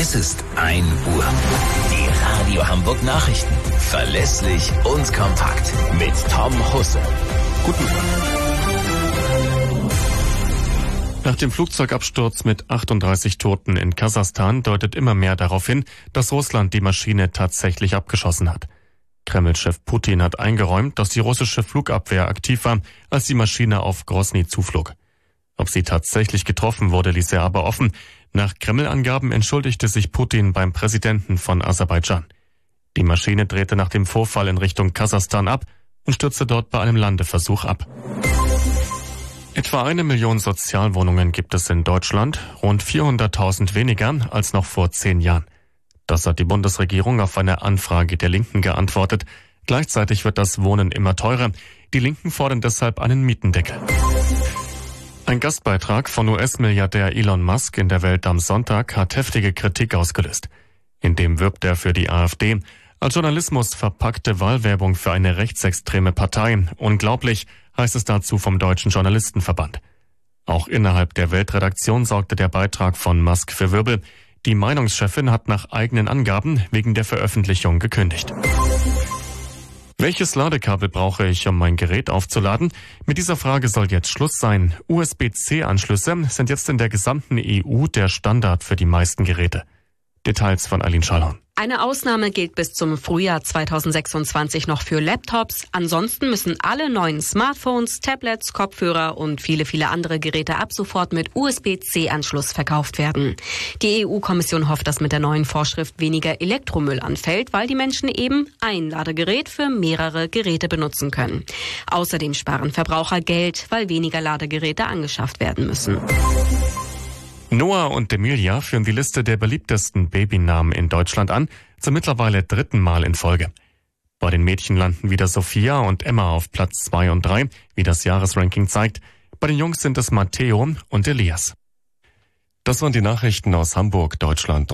Es ist 1 Uhr. Die Radio Hamburg Nachrichten. Verlässlich und kompakt. Mit Tom Husse. Guten Tag. Nach dem Flugzeugabsturz mit 38 Toten in Kasachstan deutet immer mehr darauf hin, dass Russland die Maschine tatsächlich abgeschossen hat. Kreml-Chef Putin hat eingeräumt, dass die russische Flugabwehr aktiv war, als die Maschine auf Grosny zuflog. Ob sie tatsächlich getroffen wurde, ließ er aber offen. Nach Kreml-Angaben entschuldigte sich Putin beim Präsidenten von Aserbaidschan. Die Maschine drehte nach dem Vorfall in Richtung Kasachstan ab und stürzte dort bei einem Landeversuch ab. Etwa 1 Million Sozialwohnungen gibt es in Deutschland, rund 400.000 weniger als noch vor 10 Jahren. Das hat die Bundesregierung auf eine Anfrage der Linken geantwortet. Gleichzeitig wird das Wohnen immer teurer. Die Linken fordern deshalb einen Mietendeckel. Ein Gastbeitrag von US-Milliardär Elon Musk in der Welt am Sonntag hat heftige Kritik ausgelöst. In dem wirbt er für die AfD. Als Journalismus verpackte Wahlwerbung für eine rechtsextreme Partei. Unglaublich, heißt es dazu vom Deutschen Journalistenverband. Auch innerhalb der Weltredaktion sorgte der Beitrag von Musk für Wirbel. Die Meinungschefin hat nach eigenen Angaben wegen der Veröffentlichung gekündigt. Welches Ladekabel brauche ich, um mein Gerät aufzuladen? Mit dieser Frage soll jetzt Schluss sein. USB-C-Anschlüsse sind jetzt in der gesamten EU der Standard für die meisten Geräte. Details von Aline Schallhorn. Eine Ausnahme gilt bis zum Frühjahr 2026 noch für Laptops. Ansonsten müssen alle neuen Smartphones, Tablets, Kopfhörer und viele andere Geräte ab sofort mit USB-C-Anschluss verkauft werden. Die EU-Kommission hofft, dass mit der neuen Vorschrift weniger Elektromüll anfällt, weil die Menschen eben ein Ladegerät für mehrere Geräte benutzen können. Außerdem sparen Verbraucher Geld, weil weniger Ladegeräte angeschafft werden müssen. Noah und Emilia führen die Liste der beliebtesten Babynamen in Deutschland an, zum mittlerweile 3. Mal in Folge. Bei den Mädchen landen wieder Sophia und Emma auf Platz 2 und 3, wie das Jahresranking zeigt. Bei den Jungs sind es Matteo und Elias. Das waren die Nachrichten aus Hamburg, Deutschland.